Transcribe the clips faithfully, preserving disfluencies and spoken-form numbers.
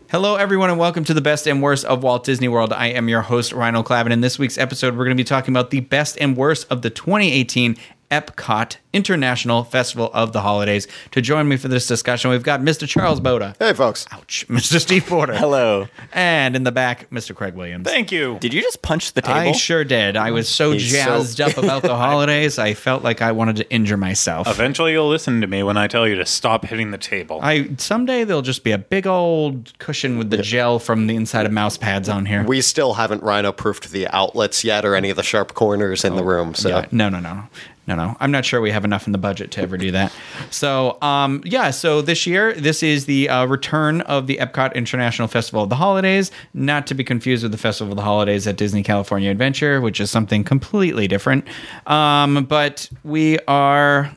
Hello, everyone, and welcome to the Best and Worst of Walt Disney World. I am your host, Rhino Clavin. In this week's episode, we're going to be talking about the best and worst of the twenty eighteen Epcot International Festival of the Holidays. To join me for this discussion, we've got Mister Charles Boda. Hey, folks. Ouch. Mister Steve Porter. Hello. And in the back, Mister Craig Williams. Thank you. Did you just punch the table? I sure did. I was so He's jazzed so- up about the holidays, I felt like I wanted to injure myself. Eventually, you'll listen to me when I tell you to stop hitting the table. I someday there'll just be a big old cushion with the gel from the inside of mouse pads on here. We still haven't rhino-proofed the outlets yet or any of the sharp corners in the room. So Yeah, no, no, no, no. No, no. I'm not sure we have enough in the budget to ever do that. So, um, yeah, so this year, this is the uh, return of the Epcot International Festival of the Holidays, not to be confused with the Festival of the Holidays at Disney California Adventure, which is something completely different. Um, but we are...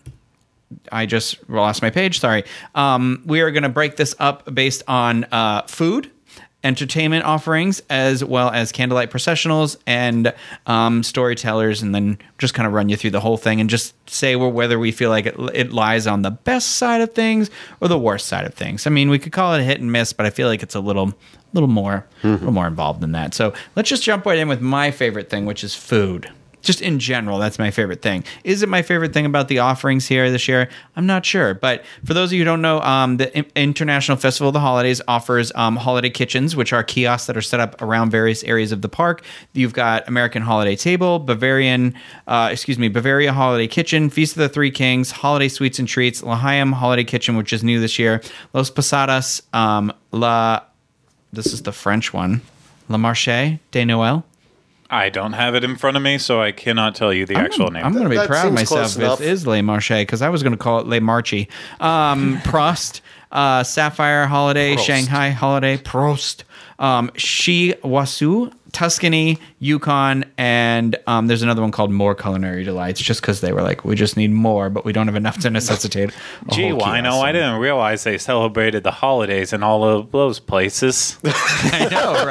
I just lost my page, sorry. Um, we are going to break this up based on uh, food, entertainment offerings, as well as candlelight processionals and um, storytellers, and then just kind of run you through the whole thing and just say well, whether we feel like it, it lies on the best side of things or the worst side of things. I mean, we could call it a hit and miss, but I feel like it's a little little more, mm-hmm. a little more involved than that. So let's just jump right in with my favorite thing, which is food. Just in general, that's my favorite thing. Is it my favorite thing about the offerings here this year? I'm not sure. But for those of you who don't know, um, the I- International Festival of the Holidays offers um, holiday kitchens, which are kiosks that are set up around various areas of the park. You've got American Holiday Table, Bavarian, uh, excuse me, Bavaria Holiday Kitchen, Feast of the Three Kings, Holiday Sweets and Treats, L'Chaim Holiday Kitchen, which is new this year, Los Posadas, um, La, this is the French one, Le Marché de Noël. I don't have it in front of me, so I cannot tell you the I'm actual gonna, name. I'm going to be That proud of seems myself close if enough. it is Le Marché, because I was going to call it Le Marchi. Um, Prost, uh, Sapphire Holiday, Prost. Shanghai Holiday, Prost, um, Shi Wasu, Tuscany, Yukon, and um, there's another one called More Culinary Delights, just because they were like, we just need more, but we don't have enough to necessitate a Gee, whole Wino, kiosk. I didn't realize they celebrated the holidays in all of those places. I know,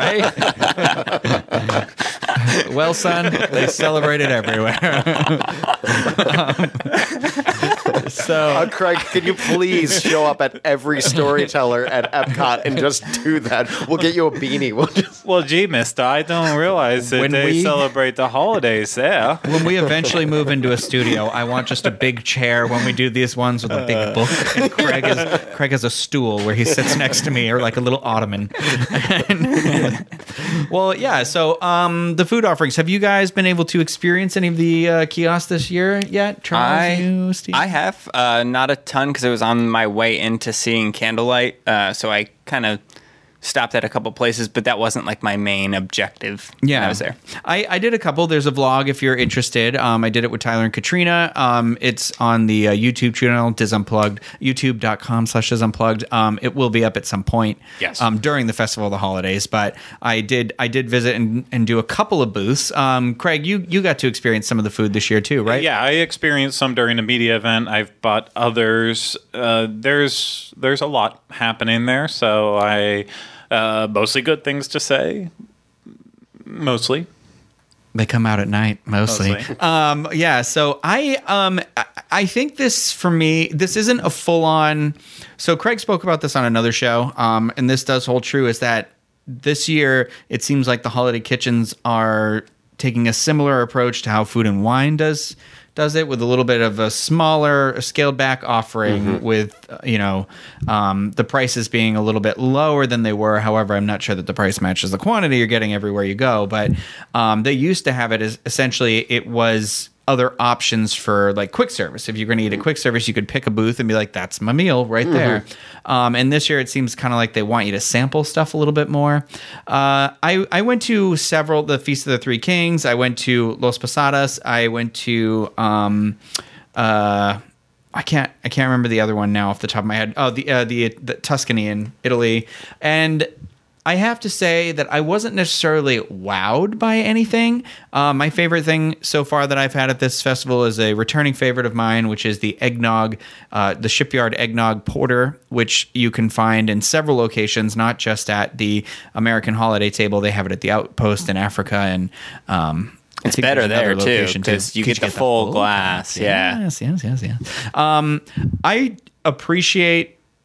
right? Well, son, they celebrate it everywhere. um, so, Uh, Craig, can you please show up at every storyteller at Epcot and just do that? We'll get you a beanie. We'll just... Well, gee, mister, I don't realize that When they we- celebrate the holidays there. when we eventually move into a studio, I want just a big chair when we do these ones with a big book. And Craig is Craig has a stool where he sits next to me, or like a little ottoman. And- well, yeah. So, um, the food offerings. Have you guys been able to experience any of the uh, kiosks this year yet? Charles, I, you, Steve? I have. Uh, not a ton because it was on my way into seeing Candlelight. Uh, so I kind of stopped at a couple places, but that wasn't like my main objective Yeah, when I was there. I, I did a couple. There's a vlog if you're interested. Um, I did it with Tyler and Katrina. Um, it's on the uh, YouTube channel, Diz Unplugged, youtube.com slash Diz Unplugged. Um, it will be up at some point Yes. um, during the Festival of the Holidays. But I did I did visit and, and do a couple of booths. Um, Craig, you, you got to experience some of the food this year too, right? Yeah, I experienced some during the media event. I've bought others. Uh, there's there's a lot happening there, so I uh, mostly good things to say. Mostly. They come out at night mostly. Mostly. Um, yeah. So I, um, I- I think this for me, this isn't a full on. So Craig spoke about this on another show, um, and this does hold true. Is that this year it seems like the holiday kitchens are taking a similar approach to how Food and Wine does does it, with a little bit of a smaller, scaled back offering, Mm-hmm. with uh, you know um, the prices being a little bit lower than they were. However, I'm not sure that the price matches the quantity you're getting everywhere you go. But um, they used to have it as essentially it was other options for like quick service. If you're going to eat a quick service, you could pick a booth and be like, that's my meal right there. Um, and this year it seems kind of like they want you to sample stuff a little bit more. Uh, I, I went to several, the Feast of the Three Kings. I went to Los Posadas. I went to, um, uh, I can't, I can't remember the other one now off the top of my head. Oh, the, uh, the, the Tuscany in Italy. And I have to say that I wasn't necessarily wowed by anything. Uh, my favorite thing so far that I've had at this festival is a returning favorite of mine, which is the eggnog, uh, the Shipyard Eggnog Porter, which you can find in several locations, not just at the American Holiday Table. They have it at the Outpost in Africa, and um, I It's think better there's another there, too, location, 'cause you Could get the full glass, yeah. Yes, yes, yes, yes. Um, I appreciate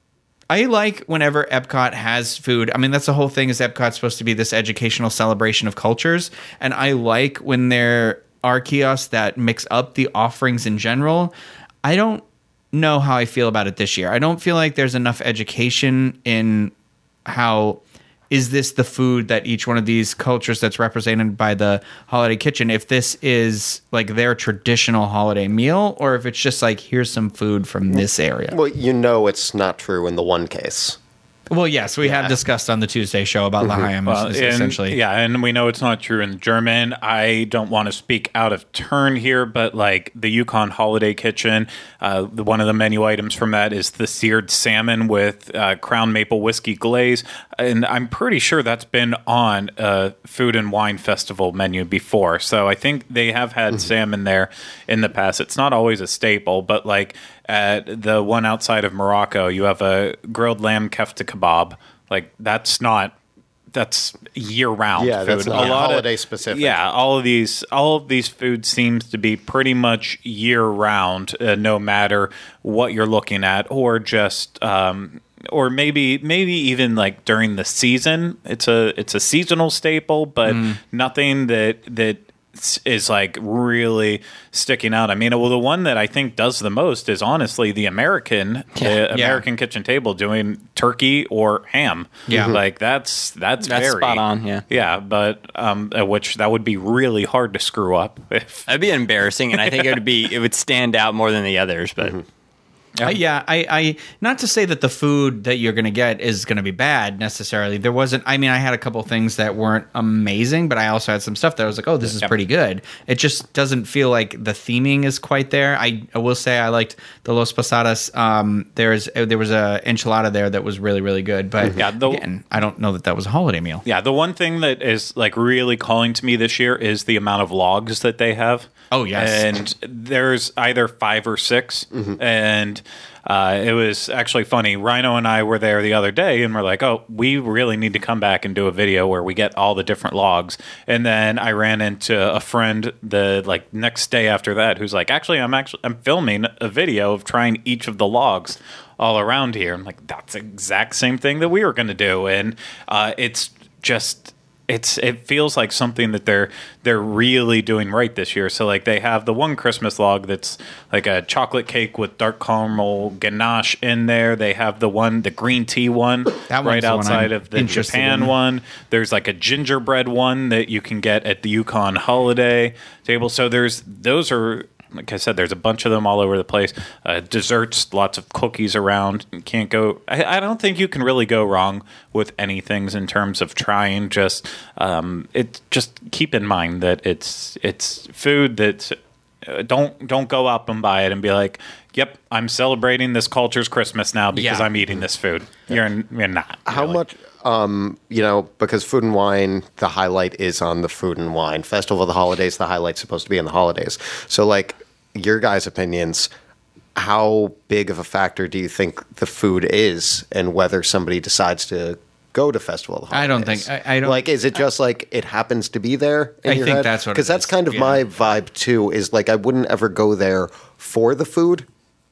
I like whenever Epcot has food. I mean, that's the whole thing, is Epcot's supposed to be this educational celebration of cultures. And I like when there are kiosks that mix up the offerings in general. I don't know how I feel about it this year. I don't feel like there's enough education in how... Is this the food that each one of these cultures that's represented by the holiday kitchen, if this is like their traditional holiday meal, or if it's just like, here's some food from this area? Well, you know it's not true in the one case. Well, yes, we have discussed on the Tuesday show about L'Chaim, Well, is and- essentially. yeah, and we know it's not true in German. I don't want to speak out of turn here, but like the Yukon Holiday Kitchen, uh, the, one of the menu items from that is the seared salmon with uh, Crown Maple Whiskey glaze, and I'm pretty sure that's been on a Food and Wine Festival menu before. So I think they have had salmon there in the past. It's not always a staple, but like at the one outside of Morocco, you have a grilled lamb kefta kebab. Like that's not that's year round. Yeah, food. that's not a lot holiday of, specific. Yeah, all of these all of these foods seems to be pretty much year round, uh, no matter what you're looking at, or just. Um, or maybe maybe even like during the season, it's a it's a seasonal staple, but Mm. nothing that that is like really sticking out. I mean, well, the one that I think does the most is honestly the American Yeah. uh, American kitchen table doing turkey or ham. Yeah. like that's that's That's very spot on, yeah. yeah. But um, uh, which that would be really hard to screw up if. That'd be embarrassing, and I think it would be it would stand out more than the others. But Uh, yeah, I, I not to say that the food that you're going to get is going to be bad necessarily. There wasn't. I mean, I had a couple things that weren't amazing, but I also had some stuff that I was like, "Oh, this is Yep. pretty good." It just doesn't feel like the theming is quite there. I, I will say I liked the Los Posadas. Um, there's there was a enchilada there that was really really good, but Yeah, the- again, I don't know that that was a holiday meal. Yeah, the one thing that is like really calling to me this year is the amount of logs that they have. Oh, yes. and there's either five or six, and uh, it was actually funny. Rhino and I were there the other day, and we're like, "Oh, we really need to come back and do a video where we get all the different logs." And then I ran into a friend the like next day after that, who's like, "Actually, I'm actually I'm filming a video of trying each of the logs." All around here. I'm like, that's the exact same thing that we were going to do. And uh, it's just, it's it feels like something that they're they're really doing right this year. So like they have the one Christmas log that's like a chocolate cake with dark caramel ganache in there. They have the one, the green tea one That one's right the one outside I'm of the interested Japan in. one. There's like a gingerbread one that you can get at the Yukon Holiday table. So there's those are. Like I said, there's a bunch of them all over the place. Uh, desserts, lots of cookies around. You can't go. I, I don't think you can really go wrong with any things in terms of trying. Just um, it. Just keep in mind that it's it's food that uh, don't don't go up and buy it and be like, "Yep, I'm celebrating this culture's Christmas now because Yeah. I'm eating this food." You're you're not. How really. much, um, you know, because Food and Wine, the highlight is on the Food and Wine Festival of the Holidays. The highlight's supposed to be in the holidays. So, like, your guys' opinions, how big of a factor do you think the food is and whether somebody decides to go to Festival of the Holidays? I don't think- I- I don't- Like, is it just like it happens to be there in I your think head? that's what it Because that's is, kind of yeah. my vibe, too, is like I wouldn't ever go there for the food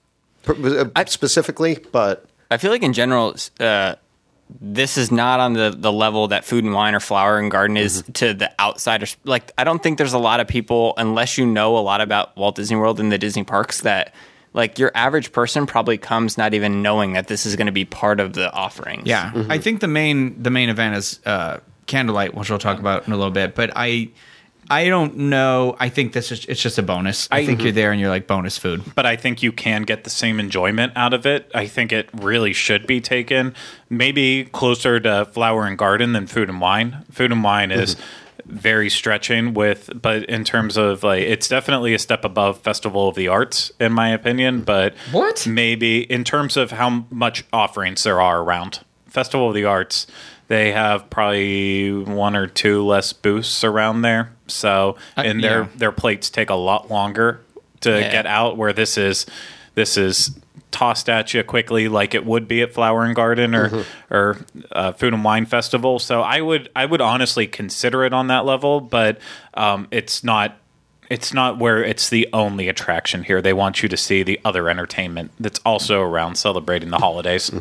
per- uh, specifically, but... I feel like in general, uh, this is not on the, the level that Food and Wine or Flower and Garden is to the outsiders. Like, I don't think there's a lot of people, unless you know a lot about Walt Disney World and the Disney parks, that like your average person probably comes not even knowing that this is going to be part of the offerings. Yeah, I think the main the main event is uh, Candlelight, which we'll talk about in a little bit. But I I don't know. I think this is it's just a bonus. I, think you're there and you're like bonus food. But I think you can get the same enjoyment out of it. I think it really should be taken maybe closer to Flower and Garden than Food and Wine. Food and Wine is very stretching with, but in terms of like, it's definitely a step above Festival of the Arts, in my opinion. But What? maybe in terms of how much offerings there are around Festival of the Arts, they have probably one or two less booths around there. So, Uh, and their yeah. their plates take a lot longer to Yeah. get out. Where this is, this is tossed at you quickly, like it would be at Flower and Garden or or uh, Food and Wine Festival. So I would I would honestly consider it on that level, but um, it's not. It's not where it's the only attraction here. They want you to see the other entertainment that's also around celebrating the holidays.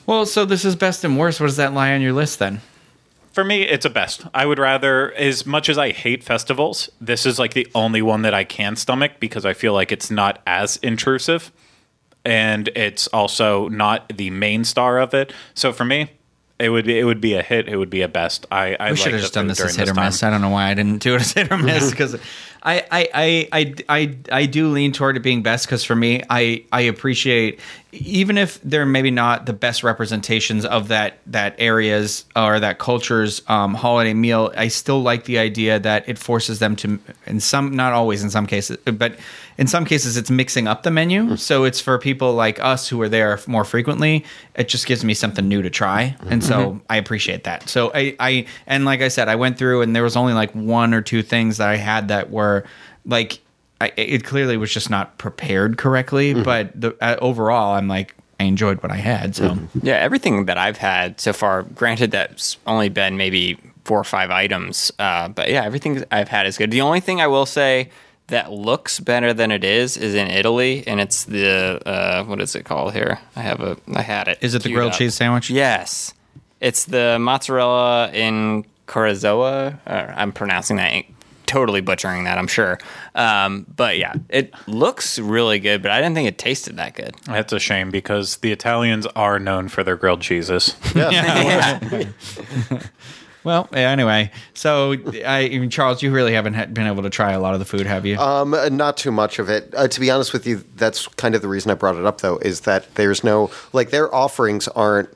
Well, so this is best and worst. What does that lie on your list then? For me, it's a best. I would rather, as much as I hate festivals, this is like the only one that I can stomach because I feel like it's not as intrusive. And it's also not the main star of it. So for me, it would be it would be a hit. It would be a best. I, I We should like have just the done food this during as hit or time. miss. I don't know why I didn't do it as hit or miss because I, I, I, I, I, I do lean toward it being best because for me, I, I appreciate even if they're maybe not the best representations of that that area's or that culture's um, holiday meal. I still like the idea that it forces them to, in some, not always in some cases, but in some cases, it's mixing up the menu. So it's for people like us who are there more frequently. It just gives me something new to try, and so mm-hmm. I appreciate that. So I, I, and like I said, I went through, and there was only like one or two things that I had that were like, I, it clearly was just not prepared correctly. Mm-hmm. But the, uh, overall, I'm like, I enjoyed what I had. So mm-hmm. yeah, everything that I've had so far. Granted, that's only been maybe four or five items, uh, but yeah, everything I've had is good. The only thing I will say that looks better than it is is in Italy, and it's the uh, what is it called here? I have a I had it. Is it the queued grilled up. cheese sandwich? Yes, it's the mozzarella in Corazzoa. Uh, I'm pronouncing that totally butchering that, I'm sure. Um, but yeah, it looks really good, but I didn't think it tasted that good. That's a shame because the Italians are known for their grilled cheeses. Yeah. Yeah. Well, yeah, anyway, so I, even Charles, you really haven't had, been able to try a lot of the food, have you? Um, not too much of it. Uh, to be honest with you, that's kind of the reason I brought it up, though, is that there's no, like, their offerings aren't,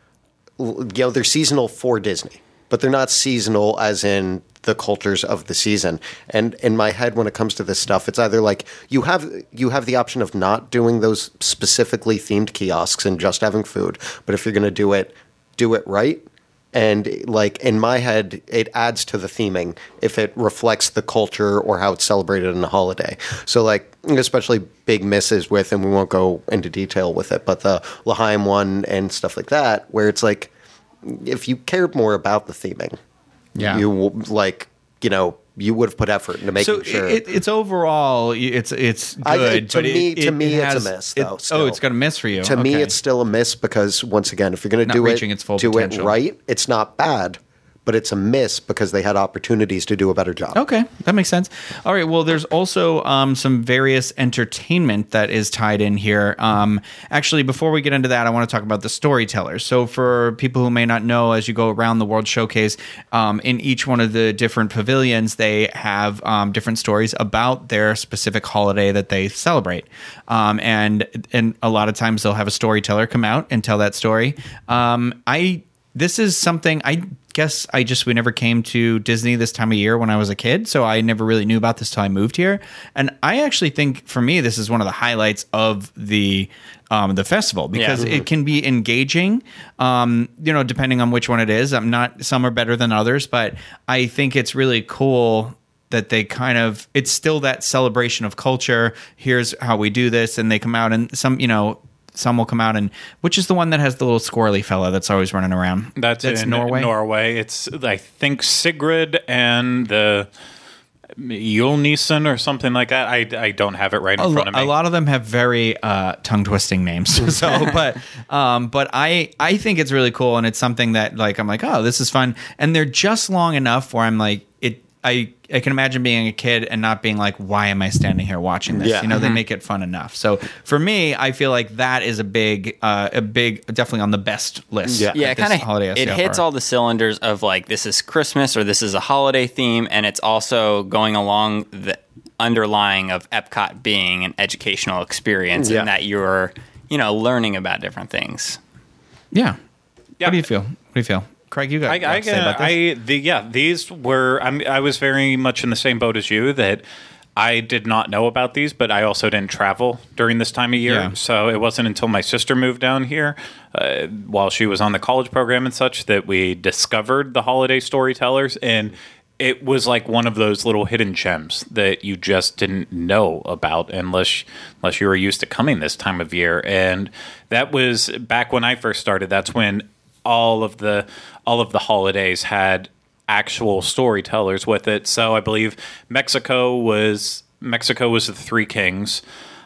you know, they're seasonal for Disney, but they're not seasonal as in the cultures of the season. And in my head, when it comes to this stuff, it's either like you have you have the option of not doing those specifically themed kiosks and just having food, but if you're going to do it, do it right. And like in my head, it adds to the theming if it reflects the culture or how it's celebrated in the holiday. So like, especially big misses with, and we won't go into detail with it, but the L'Chaim one and stuff like that, where it's like, if you cared more about the theming, yeah, you like, you know, you would have put effort into making so sure. It, it's overall, it's it's good. I, to but me, it, to it, me, it it's has, a miss. It, Though. oh, still. it's got a miss for you. To me, Okay. it's still a miss because once again, if you're going to Not do reaching it, its full do potential. it right. It's not bad, but it's a miss because they had opportunities to do a better job. Okay, that makes sense. All right, well, there's also um, some various entertainment that is tied in here. Um, actually, before we get into that, I want to talk about the storytellers. So for people who may not know, as you go around the World Showcase, um, in each one of the different pavilions, they have um, different stories about their specific holiday that they celebrate. Um, and, and a lot of times they'll have a storyteller come out and tell that story. Um, I... This is something I guess I just we never came to Disney this time of year when I was a kid, so I never really knew about this till I moved here. And I actually think for me this is one of the highlights of the um, the festival because Yeah. it can be engaging. Um, you know, depending on which one it is. I'm not some are better than others, but I think it's really cool that they kind of it's still that celebration of culture. Here's how we do this, and they come out and some you know. Some will come out and which is the one that has the little squirrely fella that's always running around? That's, that's in Norway. Norway. It's I think Sigrid and the Julnissen or something like that. I, I don't have it right in A, front of me. a lot of them have very uh, tongue twisting names. So, but um, but I I think it's really cool and it's something that like I'm like oh this is fun and they're just long enough where I'm like it I. I can imagine being a kid and not being like, why am I standing here watching this? Yeah. You know, Mm-hmm. they make it fun enough. So for me, I feel like that is a big, uh, a big, definitely on the best list. Yeah. Yeah, that it this kind holiday has of it to hits offer. all the cylinders of like this is Christmas or this is a holiday theme, and it's also going along the underlying of Epcot being an educational experience Yeah. and that you're you know learning about different things. Yeah. Yeah. What do you feel? What do you feel? Craig, you got I, a lot I, to say about this? I, the, yeah, these were. I'm, I was very much in the same boat as you that I did not know about these, but I also didn't travel during this time of year. Yeah. So it wasn't until my sister moved down here, uh, while she was on the college program and such, that we discovered the holiday storytellers. And it was like one of those little hidden gems that you just didn't know about unless unless you were used to coming this time of year. And that was back when I first started. That's when all of the all of the holidays had actual storytellers with it. So I believe Mexico was Mexico was the Three Kings.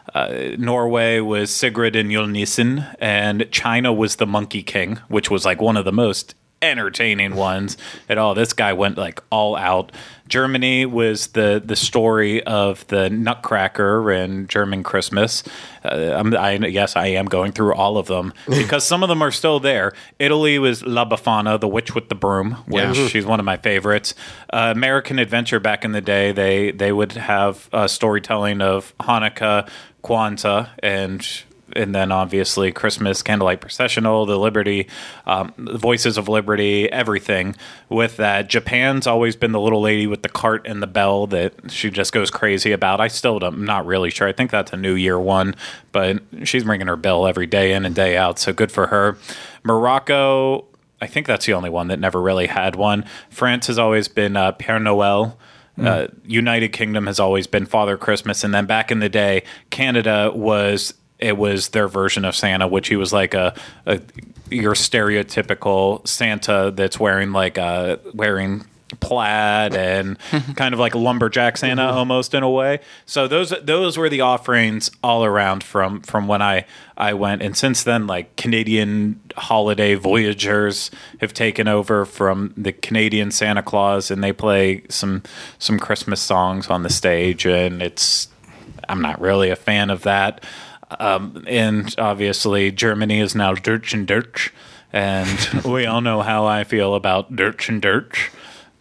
Uh, Norway was Sigrid and Julnissen, and China was the Monkey King, which was like one of the most entertaining ones at all. This guy went like all out. Germany was the the story of the Nutcracker and German Christmas. Uh, I'm, I yes, I am going through all of them because some of them are still there. Italy was La Befana, the witch with the broom, which Yeah. she's one of my favorites. Uh, American Adventure back in the day, they they would have uh, storytelling of Hanukkah, Kwanzaa, and and then obviously Christmas, Candlelight Processional, the Liberty, um, the Voices of Liberty, everything. With that, Japan's always been the little lady with the cart and the bell that she just goes crazy about. I still am not really sure. I think that's a New Year one, but she's ringing her bell every day in and day out, so good for her. Morocco, I think that's the only one that never really had one. France has always been uh, Père Noël. Uh, United Kingdom has always been Father Christmas, and then back in the day, Canada was it was their version of Santa, which he was like a, a your stereotypical Santa that's wearing like a wearing plaid and kind of like a lumberjack Santa almost in a way. So those those were the offerings all around from from when I I went, and since then, like Canadian holiday voyagers have taken over from the Canadian Santa Claus, and they play some some Christmas songs on the stage, and it's I'm not really a fan of that. Um, and obviously, Germany is now Deutsch and Deutsch, and we all know how I feel about Deutsch and Deutsch.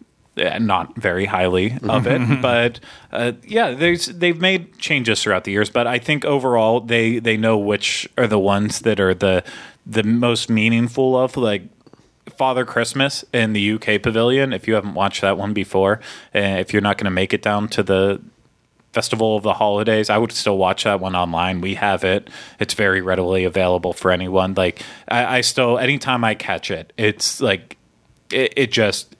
Not very highly of it, but uh, yeah, there's they've made changes throughout the years. But I think overall, they they know which are the ones that are the the most meaningful of like Father Christmas in the U K Pavilion. If you haven't watched that one before, uh, if you're not going to make it down to the Festival of the Holidays, I would still watch that one online. We have it. It's very readily available for anyone. Like I, I still, anytime I catch it, it's like it, it just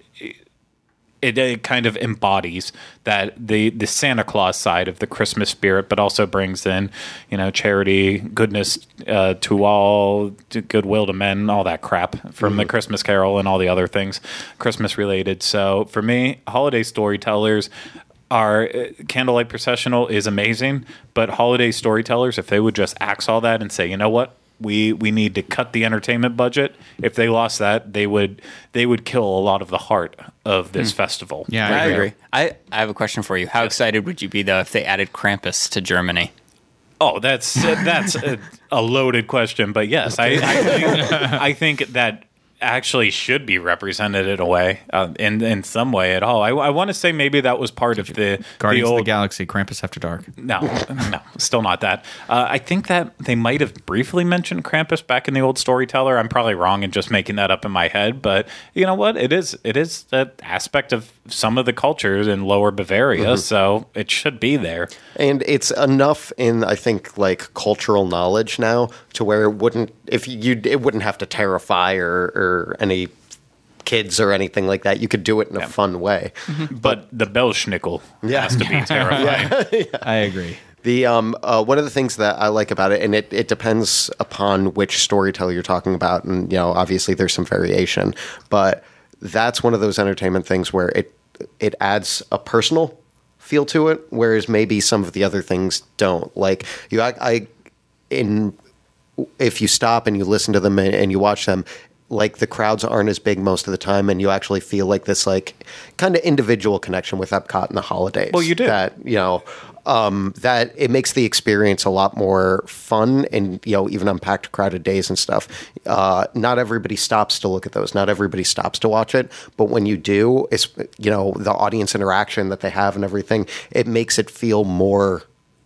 it, it kind of embodies that the the Santa Claus side of the Christmas spirit, but also brings in, you know, charity, goodness uh, to all, to goodwill to men, all that crap from mm-hmm. the Christmas Carol and all the other things Christmas related. So for me, holiday storytellers. Our uh, Candlelight Processional is amazing, but holiday storytellers, if they would just axe all that and say, you know what, we we need to cut the entertainment budget. If they lost that, they would they would kill a lot of the heart of this mm. festival. Yeah, I, I agree. agree. I, I have a question for you. How excited would you be though if they added Krampus to Germany? Oh, that's uh, that's a, a loaded question, but yes, I I think, I think that. Actually should be represented in a way, uh, in in some way at all. I, I want to say maybe that was part of the Guardians the old, of the Galaxy, Krampus After Dark. No, no, still not that. Uh, I think that they might have briefly mentioned Krampus back in the old Storyteller. I'm probably wrong in just making that up in my head, but you know what? It is it is an aspect of some of the cultures in Lower Bavaria, mm-hmm. so it should be there. And it's enough in, I think, like cultural knowledge now to where it wouldn't, if you, it wouldn't have to terrify or, or any kids or anything like that. You could do it in a yeah. fun way. Mm-hmm. But, but the Belschnickel yeah. has to be terrifying. yeah. yeah. I agree. The um uh, one of the things that I like about it, and it, it depends upon which storyteller you're talking about, and you know, obviously there's some variation, but that's one of those entertainment things where it it adds a personal feel to it, whereas maybe some of the other things don't. Like you, I, I in if you stop and you listen to them and, and you watch them, like the crowds aren't as big most of the time, and you actually feel like this like kind of individual connection with Epcot in the holidays. Well, you do that, you know. Um, that it makes the experience a lot more fun, and you know, even on packed, crowded days and stuff. Uh, not everybody stops to look at those. Not everybody stops to watch it. But when you do, it's you know the audience interaction that they have and everything. It makes it feel more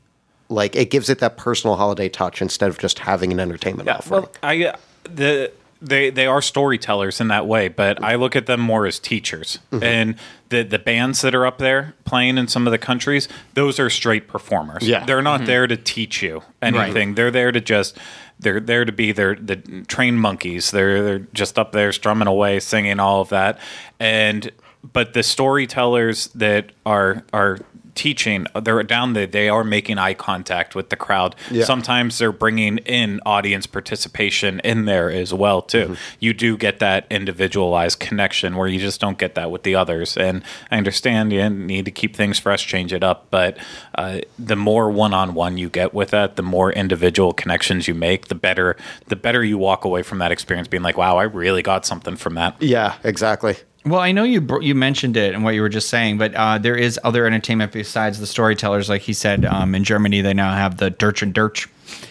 like it gives it that personal holiday touch instead of just having an entertainment yeah, offering. Well, I uh, the. They they are storytellers in that way, but I look at them more as teachers. Mm-hmm. And the the bands that are up there playing in some of the countries, those are straight performers. Yeah. They're not mm-hmm. there to teach you anything. Right. They're there to just they're there to be their the trained monkeys. They're they're just up there strumming away, singing all of that. And but the storytellers that are are teaching. They're down there. They are making eye contact with the crowd. Yeah. Sometimes they're bringing in audience participation in there as well too. Mm-hmm. You do get that individualized connection where you just don't get that with the others. And I understand you need to keep things fresh, change it up, but uh, the more one-on-one you get with that, the more individual connections you make, the better. The better you walk away from that experience, being like, "Wow, I really got something from that." Yeah, exactly. Well, I know you br- you mentioned it and what you were just saying, but uh, there is other entertainment besides the storytellers. Like he said, um, in Germany they now have the Dirch and Dirch,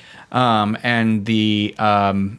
um, and the um,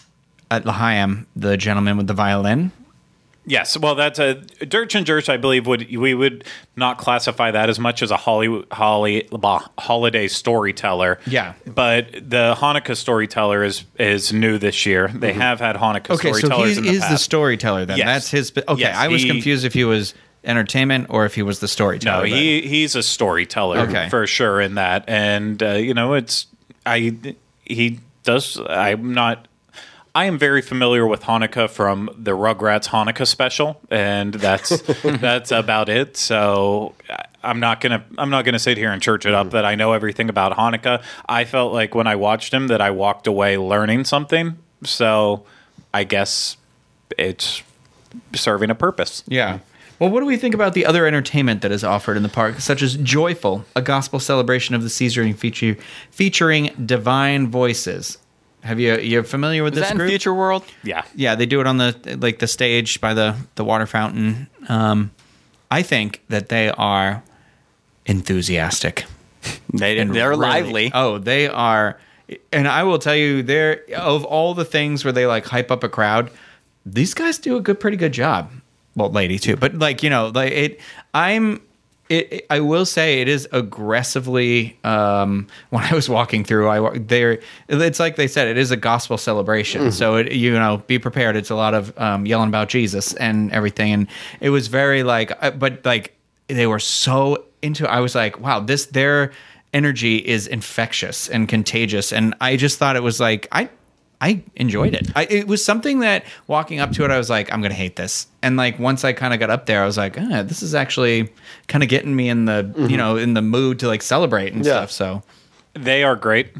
at L'Chaim, the gentleman with the violin. Yes, well, that's a Dirch and Dirch. I believe would we would not classify that as much as a Holly, Holly, holiday storyteller. Yeah, but the Hanukkah storyteller is is new this year. They mm-hmm. have had Hanukkah okay, storytellers so in he the is past. the storyteller then. Yes. That's his. Okay, yes, I was he, confused if he was entertainment or if he was the storyteller. No, he he's a storyteller okay. for sure in that, and uh, you know, it's I he does. I'm not. I am very familiar with Hanukkah from the Rugrats Hanukkah special, and that's that's about it. So I'm not gonna I'm not gonna sit here and church it up that I know everything about Hanukkah. I felt like when I watched him that I walked away learning something. So I guess it's serving a purpose. Yeah. Well, what do we think about the other entertainment that is offered in the park, such as Joyful, a gospel celebration of the season feature, featuring divine voices? Have you you're familiar with Is this that group? in Future World? Yeah, yeah, they do it on the like the stage by the the water fountain. Um, I think that they are enthusiastic. They and they're really- lively. Oh, they are, and I will tell you, they're of all the things where they like hype up a crowd. These guys do a good, pretty good job. Well, lady too, but like you know, like it. I'm. It, it, I will say it is aggressively. Um, when I was walking through, I there. It's like they said, it is a gospel celebration. Mm. So it, you know, be prepared. It's a lot of um, yelling about Jesus and everything, and it was very like. But like they were so into it. I was like, wow, this their energy is infectious and contagious, and I just thought it was like I. I enjoyed it. I, it was something that walking up to it, I was like, I'm going to hate this. And like once I kind of got up there, I was like, ah, this is actually kind of getting me in the, mm-hmm. you know, in the mood to like celebrate and yeah. stuff. So they are great,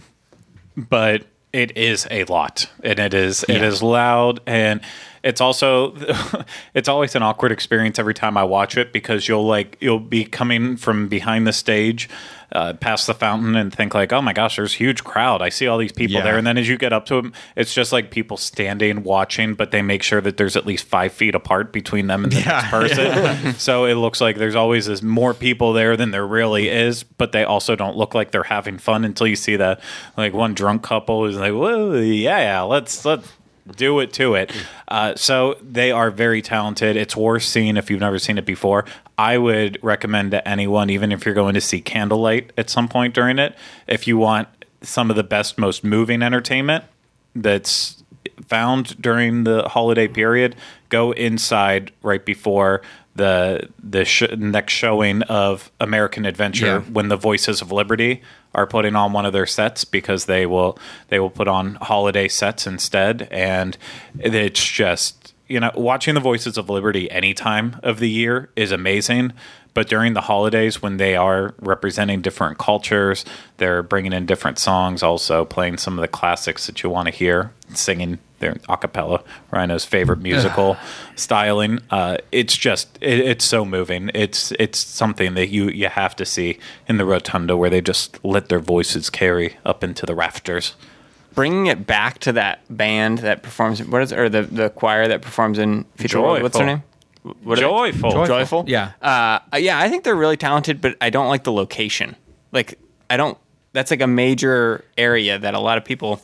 but it is a lot, and it is yeah. it is loud, and it's also it's always an awkward experience every time I watch it because you'll like you'll be coming from behind the stage. Uh, past the fountain and think like, oh my gosh, there's a huge crowd. I see all these people yeah. there. And then as you get up to them, it's just like people standing, watching, but they make sure that there's at least five feet apart between them and the yeah. next person. Yeah. So it looks like there's always as more people there than there really is, but they also don't look like they're having fun until you see that like one drunk couple is like, whoa, yeah, yeah, let's, let's, do it to it. Uh, so they are very talented. It's worth seeing if you've never seen it before. I would recommend to anyone, even if you're going to see Candlelight at some point during it, if you want some of the best, most moving entertainment that's found during the holiday period, go inside right before the the sh- next showing of American Adventure yeah. when the Voices of Liberty are putting on one of their sets because they will they will put on holiday sets instead, and it's just, you know, watching the Voices of Liberty any time of the year is amazing. But during the holidays, when they are representing different cultures, they're bringing in different songs, also playing some of the classics that you want to hear, singing their a cappella, Rhino's favorite musical styling. Uh, it's just, it, it's so moving. It's it's something that you, you have to see in the rotunda where they just let their voices carry up into the rafters. Bringing it back to that band that performs, what is it, or the, the choir that performs in Future World, what's their name? What Joyful. Joyful. Joyful. Yeah. Uh, yeah, I think they're really talented, but I don't like the location. Like, I don't, that's like a major area that a lot of people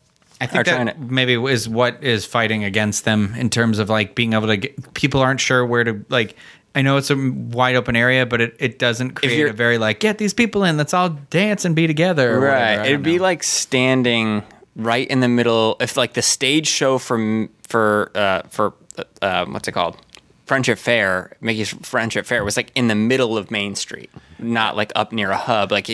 I think that to, maybe is what is fighting against them in terms of like being able to get, people aren't sure where to, like, I know it's a wide open area, but it, it doesn't create a very like, get these people in, let's all dance and be together. Or right. Whatever, It'd be know. like standing right in the middle. If like the stage show for, for, uh, for, uh, what's it called? Friendship Fair, Mickey's Friendship Fair was like in the middle of Main Street, not like up near a hub. Like it,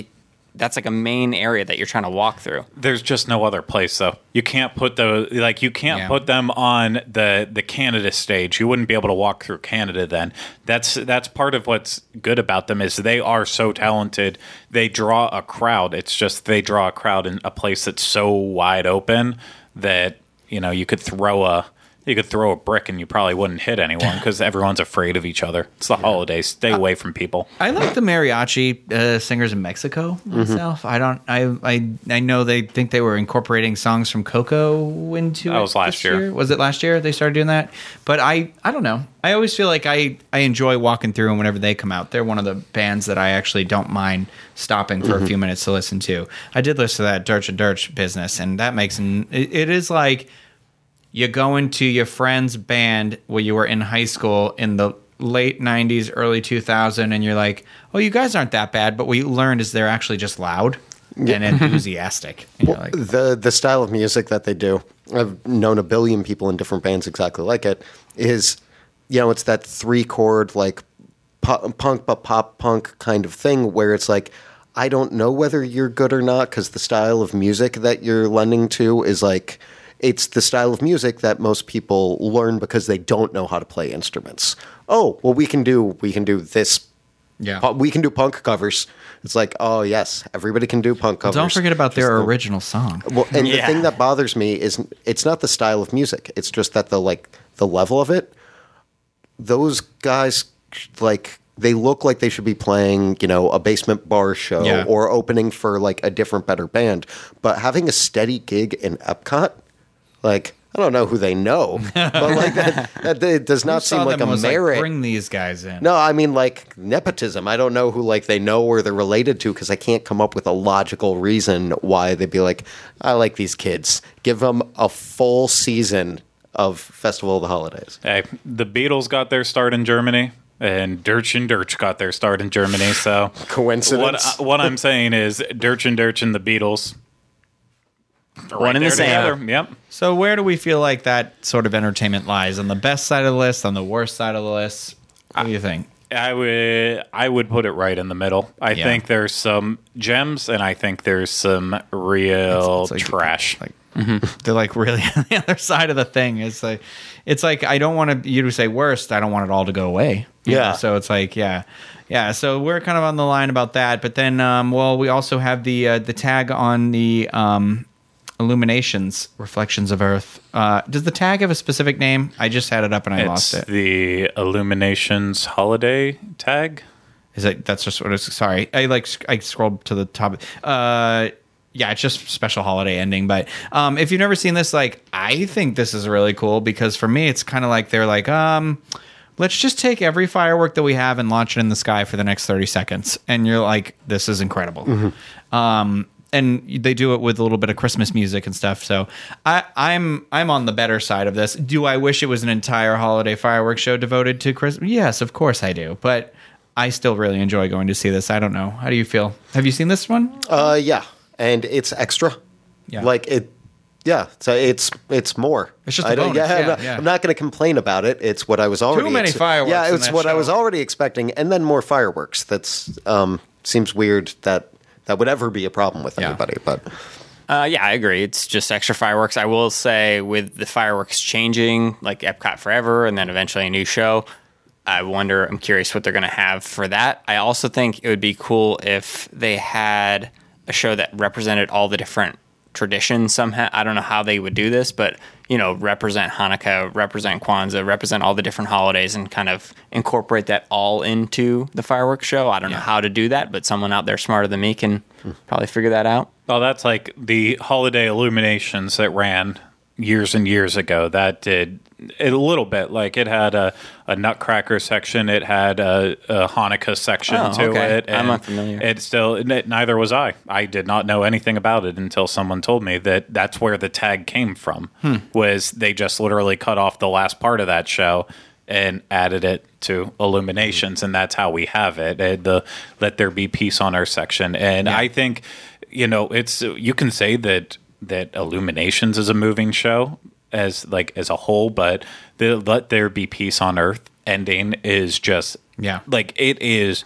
that's like a main area that you're trying to walk through. There's just no other place though. You can't put the like you can't Yeah. put them on the the Canada stage. You wouldn't be able to walk through Canada then. That's that's part of what's good about them is they are so talented. They draw a crowd. It's just they draw a crowd in a place that's so wide open that, you know, you could throw a You could throw a brick and you probably wouldn't hit anyone because everyone's afraid of each other. It's the holidays. Stay away from people. I like the mariachi uh, singers in Mexico myself. I don't. I, I I know they think they were incorporating songs from Coco into That it was last this year. Was it last year they started doing that? But I I don't know. I always feel like I I enjoy walking through, and whenever they come out, they're one of the bands that I actually don't mind stopping for a few minutes to listen to. I did listen to that Dirch and Dirch business, and that makes an, it, it is like. You go into your friend's band where you were in high school in the late nineties, early two thousand, and you're like, oh, you guys aren't that bad. But what you learned is they're actually just loud and enthusiastic. And you're like, the the style of music that they do, I've known a billion people in different bands exactly like it, is, you know, it's that three chord, like pop, punk but pop punk kind of thing where it's like, I don't know whether you're good or not because the style of music that you're lending to is like, it's the style of music that most people learn because they don't know how to play instruments. Oh, well, we can do we can do this. yeah. pu- We can do punk covers. It's like, oh yes, everybody can do punk covers. Don't forget about their Just the- original song. Well, and the Yeah. thing that bothers me is it's not the style of music. It's just that the like the level of it. Those guys like they look like they should be playing, you know, a basement bar show Yeah. or opening for like a different, better band. But having a steady gig in Epcot, like I don't know who they know, but like that, that it does not Who saw seem like them a was merit. Like, bring these guys in. No, I mean like nepotism. I don't know who like they know or they're related to because I can't come up with a logical reason why they'd be like, I like these kids. Give them a full season of Festival of the Holidays. Hey, the Beatles got their start in Germany, and Dirch and Dirch got their start in Germany. So Coincidence? What, what I'm saying is Dirch and Dirch and the Beatles. One in the there same. together. Yep. So where do we feel like that sort of entertainment lies? On the best side of the list? On the worst side of the list? What do you think? I would I would put it right in the middle. I Yeah. think there's some gems, and I think there's some real It's- it's like- trash. Like they're like really on the other side of the thing. It's like it's like I don't want to you to say worst. I don't want it all to go away. you Yeah. know? So it's like yeah, yeah. So we're kind of on the line about that. But then, um, well, we also have the uh, the tag on the um, Illuminations, Reflections of Earth. Uh, does the tag have a specific name? I just had it up and I it's lost it. the Illuminations holiday tag. Is it? That's just what it's. Sorry, I like sc- I scrolled to the top. Uh, yeah, it's just special holiday ending. But um, if you've never seen this, like I think this is really cool because for me, it's kind of like they're like, um, let's just take every firework that we have and launch it in the sky for the next thirty seconds, and you're like, this is incredible. Um, and they do it with a little bit of Christmas music and stuff. So I, I'm I'm on the better side of this. Do I wish it was an entire holiday fireworks show devoted to Christmas? Yes, of course I do. But I still really enjoy going to see this. I don't know. How do you feel? Have you seen this one? Uh, yeah, and it's extra. Yeah. Like it. Yeah, so it's it's more. It's just a I don't- bonus. Yeah, I'm Yeah, not, yeah. I'm not going to complain about it. It's what I was already. many fireworks Yeah, in it's that what I show. was already expecting, and then more fireworks. That's um seems weird that that would ever be a problem with Yeah. anybody, but. Uh, yeah, I agree. It's just extra fireworks. I will say, with the fireworks changing, like Epcot Forever, and then eventually a new show, I wonder, I'm curious what they're going to have for that. I also think it would be cool if they had a show that represented all the different traditions somehow. I don't know how they would do this, but, you know, represent Hanukkah, represent Kwanzaa, represent all the different holidays and kind of incorporate that all into the fireworks show. I don't know how to do that, but someone out there smarter than me can probably figure that out. Well, that's like the holiday illuminations that ran years and years ago. That did a little bit. Like it had a, a Nutcracker section. It had a, a Hanukkah section Oh, to okay. it. I'm and unfamiliar. It still it, neither was I. I did not know anything about it until someone told me that that's where the tag came from. Hmm. Was they just literally cut off the last part of that show and added it to Illuminations, and that's how we have it. Uh, The Let There Be Peace on Earth section, and I think, you know, it's you can say that that Illuminations is a moving show as like as a whole, but the Let There Be Peace on Earth ending is just Yeah. like it is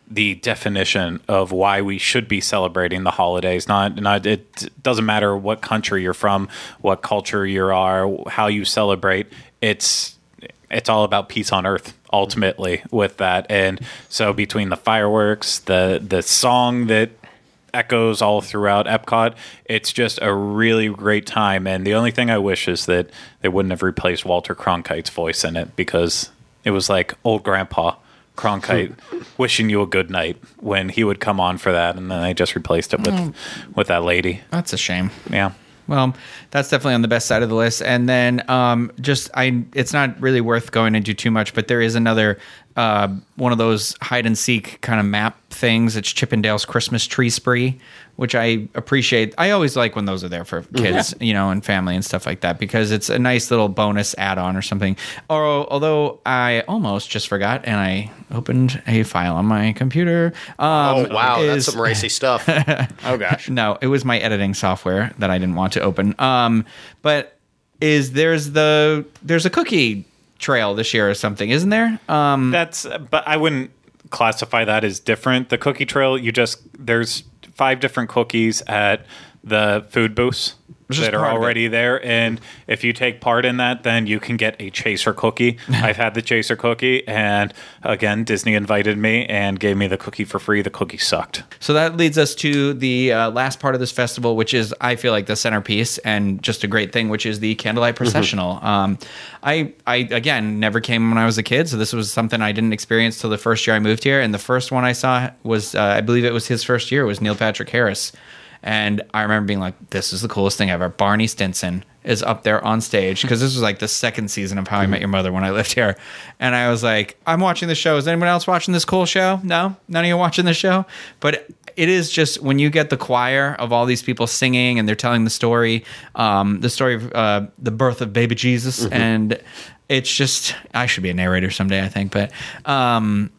the definition of why we should be celebrating the holidays. Not, not it doesn't matter what country you're from, what culture you are, how you celebrate. It's it's all about peace on earth ultimately with that. And so between the fireworks, the the song that echoes all throughout Epcot, it's just a really great time. And the only thing I wish is that they wouldn't have replaced Walter Cronkite's voice in it, because it was like old grandpa Cronkite wishing you a good night when he would come on for that, and then they just replaced it with mm. with that lady. That's a shame. Yeah. Well, that's definitely on the best side of the list. And then um, just I, it's not really worth going into too much, but there is another uh, one of those hide and seek kind of map things. It's Chippendale's Christmas Tree Spree, which I appreciate. I always like when those are there for kids, mm-hmm. you know, and family and stuff like that, because it's a nice little bonus add-on or something. Or although I almost just forgot, and I opened a file on my computer. Um, oh wow, is, that's some racy stuff. Oh gosh, no, it was my editing software that I didn't want to open. Um, but is there's the there's a cookie trail this year or something, isn't there? Um, That's, but I wouldn't classify that as different. The cookie trail, you just there's five different cookies at the food booths that are already there, and if you take part in that, then you can get a chaser cookie. I've had the chaser cookie, and again, Disney invited me and gave me the cookie for free. The cookie sucked. So that leads us to the uh, last part of this festival, which is, I feel like, the centerpiece and just a great thing, which is the Candlelight Processional. Mm-hmm. Um, I, I, again, never came when I was a kid, so this was something I didn't experience till the first year I moved here, and the first one I saw was, uh, I believe it was his first year, was Neil Patrick Harris. And I remember being like, this is the coolest thing ever. Barney Stinson is up there on stage, because this was like the second season of How I Met Your Mother when I lived here. And I was like, I'm watching the show. Is anyone else watching this cool show? No? None of you watching this show? But it is just, when you get the choir of all these people singing and they're telling the story, um, the story of uh, the birth of baby Jesus. Mm-hmm. And it's just, I should be a narrator someday, I think. But um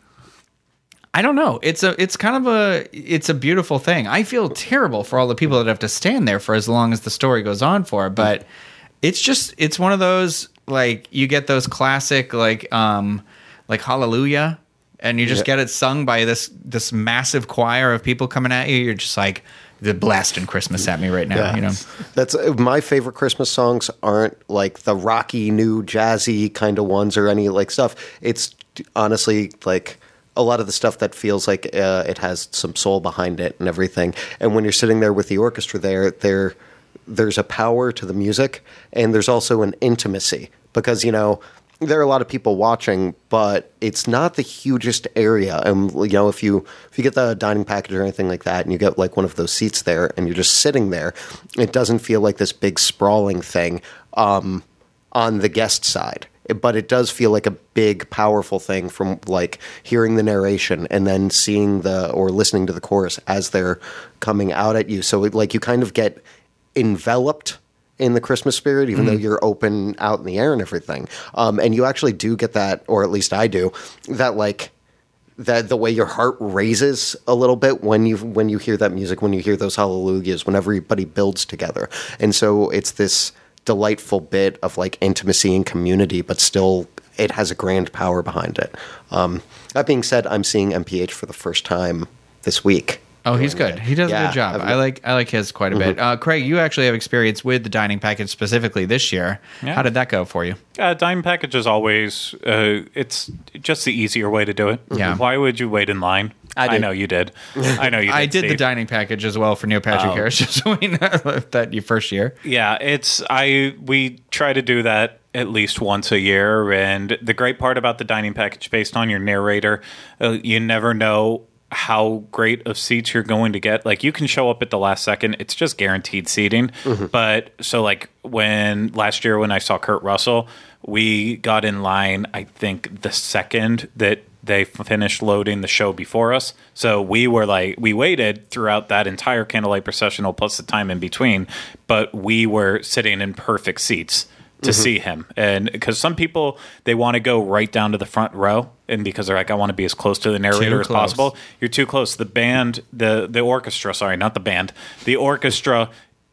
I don't know. It's a, it's kind of a, it's a beautiful thing. I feel terrible for all the people that have to stand there for as long as the story goes on for, but it's just, it's one of those, like, you get those classic, like, um, like Hallelujah, and you just yeah. get it sung by this, this massive choir of people coming at you. You're just like, they're blasting Christmas at me right now. Yeah. You know, that's my favorite Christmas songs aren't like the rocky, new jazzy kind of ones or any like stuff. It's honestly like a lot of the stuff that feels like uh, it has some soul behind it and everything. And when you're sitting there with the orchestra there, there, there's a power to the music, and there's also an intimacy, because, you know, there are a lot of people watching, but it's not the hugest area. And, you know, if you if you get the dining package or anything like that, and you get like one of those seats there and you're just sitting there, it doesn't feel like this big sprawling thing um, on the guest side. But it does feel like a big, powerful thing from like hearing the narration and then seeing the or listening to the chorus as they're coming out at you. So it, like you kind of get enveloped in the Christmas spirit, even mm. though you're open out in the air and everything. Um, and you actually do get that, or at least I do, that like that the way your heart raises a little bit when you when you hear that music, when you hear those hallelujahs, when everybody builds together. And so it's this delightful bit of like intimacy and community, but still it has a grand power behind it. Um, that being said, I'm seeing M P H for the first time this week. Oh, he's good. It. He does yeah, a good job. I've, I like I like his quite a mm-hmm. bit. Uh, Craig, you actually have experience with the dining package specifically this year. Yeah. How did that go for you? Uh, dining package is always uh, it's just the easier way to do it. Yeah. Why would you wait in line? I, I know you did. I know you did. I did Steve. the dining package as well for Neil Patrick oh. Harris, just so we know that your first year. Yeah, it's I we try to do that at least once a year, and the great part about the dining package, based on your narrator, uh, you never know how great of seats you're going to get. Like, you can show up at the last second. It's just guaranteed seating. Mm-hmm. But so like when last year when I saw Kurt Russell, we got in line, I think the second that they finished loading the show before us. So we were like, we waited throughout that entire Candlelight Processional plus the time in between, but we were sitting in perfect seats to mm-hmm. see him. And because some people, they want to go right down to the front row, and because they're like, I want to be as close to the narrator as possible. You're too close. The band, the the orchestra, sorry, not the band, the orchestra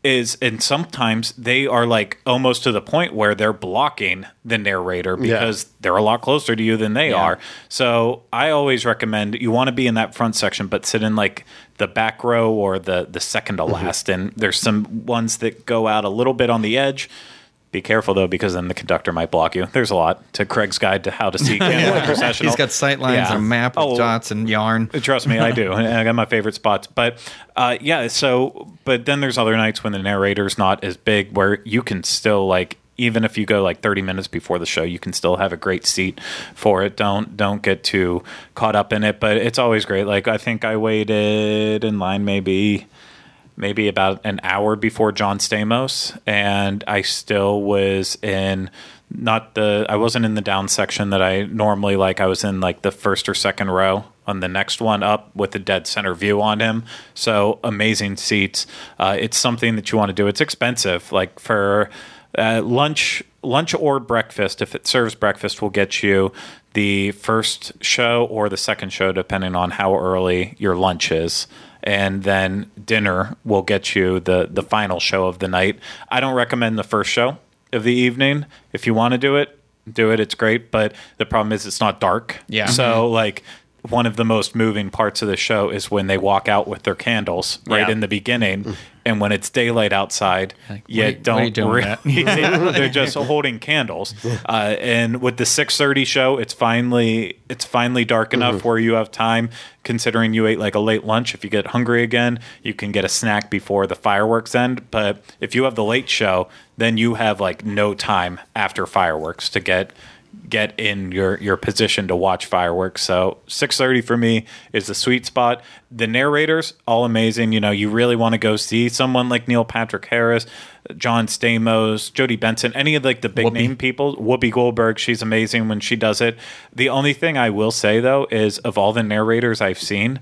is, and sometimes they are like almost to the point where they're blocking the narrator because yeah. they're a lot closer to you than they yeah. are. So I always recommend you want to be in that front section, but sit in like the back row or the, the second to last. Mm-hmm. And there's some ones that go out a little bit on the edge. Be careful, though, because then the conductor might block you. There's a lot to Craig's guide to how to see candlelight processional. He's got sight lines yeah. and a map with oh, dots and yarn. Trust me, I do. I got my favorite spots. But, uh, yeah, so, but then there's other nights when the narrator's not as big where you can still, like, even if you go like thirty minutes before the show, you can still have a great seat for it. Don't don't get too caught up in it. But it's always great. Like, I think I waited in line maybe... maybe about an hour before John Stamos, and I still was in not the I wasn't in the down section that I normally like. I was in like the first or second row on the next one up with a dead center view on him. So amazing seats. Uh, it's something that you want to do. It's expensive. Like for uh, lunch, lunch or breakfast, if it serves breakfast, will get you the first show or the second show, depending on how early your lunch is. And then dinner will get you the, the final show of the night. I don't recommend the first show of the evening. If you want to do it, do it. It's great. But the problem is it's not dark. Yeah. So, like, one of the most moving parts of the show is when they walk out with their candles right yeah. in the beginning. And when it's daylight outside, like, you wait, don't wait, doing re- they're just holding candles. Uh, and with the six thirty show, it's finally it's finally dark enough mm-hmm. where you have time. Considering you ate like a late lunch, if you get hungry again, you can get a snack before the fireworks end. But if you have the late show, then you have like no time after fireworks to get get in your, your position to watch fireworks. So six thirty for me is the sweet spot. The narrators, all amazing. You know, you really want to go see someone like Neil Patrick Harris, John Stamos, Jodie Benson, any of like the big Whoopi. name people. Whoopi Goldberg, she's amazing when she does it. The only thing I will say though is of all the narrators I've seen,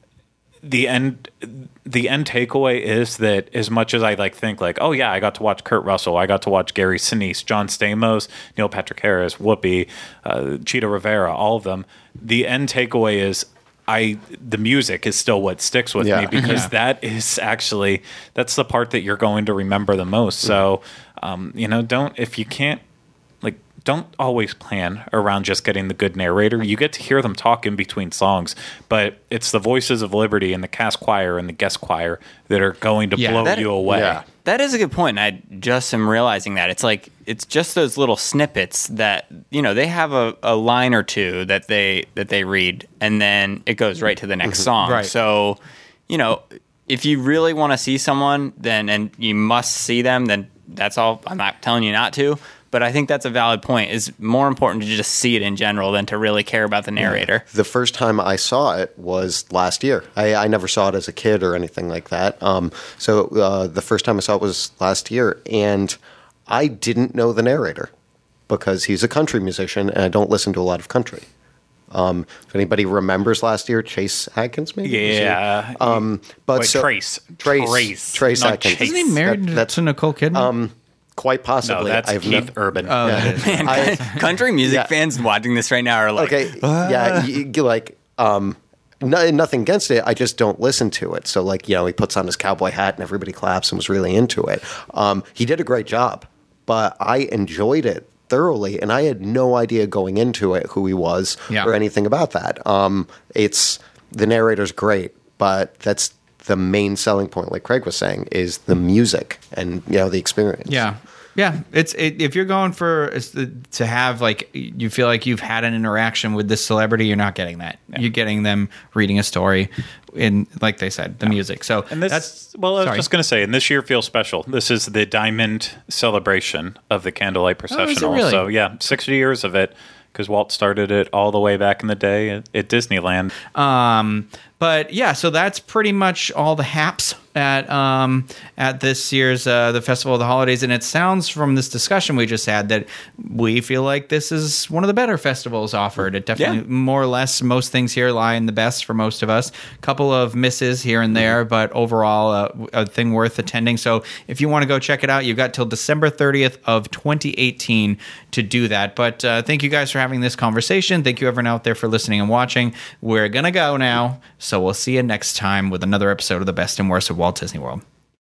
the end the end takeaway is that as much as I like think like, oh yeah, I got to watch Kurt Russell, I got to watch Gary Sinise, John Stamos, Neil Patrick Harris, Whoopi, uh, Cheetah Rivera, all of them. The end takeaway is I the music is still what sticks with yeah. me because yeah. that is actually that's the part that you're going to remember the most. So um, you know, don't if you can't like don't always plan around just getting the good narrator. You get to hear them talk in between songs, but it's the Voices of Liberty and the cast choir and the guest choir that are going to Yeah, blow that- you away. yeah. That is a good point. I just am realizing that. It's like, it's just those little snippets that, you know, they have a, a line or two that they that they read, and then it goes right to the next song. Right. So, you know, if you really want to see someone, then and you must see them, then that's all. I'm not telling you not to. But I think that's a valid point. It's more important to just see it in general than to really care about the narrator. The first time I saw it was last year. I, I never saw it as a kid or anything like that. Um, so uh, the first time I saw it was last year, and I didn't know the narrator because he's a country musician, and I don't listen to a lot of country. Um, if anybody remembers last year, Chase Atkins, maybe? Yeah. Um, but Wait, so, Trace. Trace. Trace. Trace Not Atkins. Chase. Isn't he married That- that's- to Nicole Kidman? Um, quite No, possibly. that's I've Keith nev- Urban. oh, that is. Man, I- country music yeah. fans watching this right now are like, Okay, yeah, you, you like um, no, nothing against it. I just don't listen to it. So, like, you know, he puts on his cowboy hat and everybody claps and was really into it. Um, he did a great job, but I enjoyed it thoroughly, and I had no idea going into it who he was Yeah. or anything about that. Um, it's the narrator's great, but that's the main selling point, like Craig was saying, is the music and, you know, the experience. Yeah. Yeah, it's it, if you're going for is the, to have like you feel like you've had an interaction with this celebrity, you're not getting that. You're getting them reading a story in, like they said, the music. So And this, that's well, I was sorry. just going to say, and this year feels special. This is the diamond celebration of the Candlelight Processional. really? So, yeah, sixty years of it, because Walt started it all the way back in the day at, at Disneyland. Um, but yeah, so that's pretty much all the haps at um, at this year's uh, the Festival of the Holidays, and it sounds from this discussion we just had that we feel like this is one of the better festivals offered. It definitely Yeah. more or less most things here lie in the best for most of us. A couple of misses here and there, but overall uh, a thing worth attending. So if you want to go check it out, you've got till December thirtieth of twenty eighteen to do that. But uh, thank you guys for having this conversation. Thank you everyone out there for listening and watching. We're gonna go now. So we'll see you next time with another episode of the Best and Worst of Walt Disney World.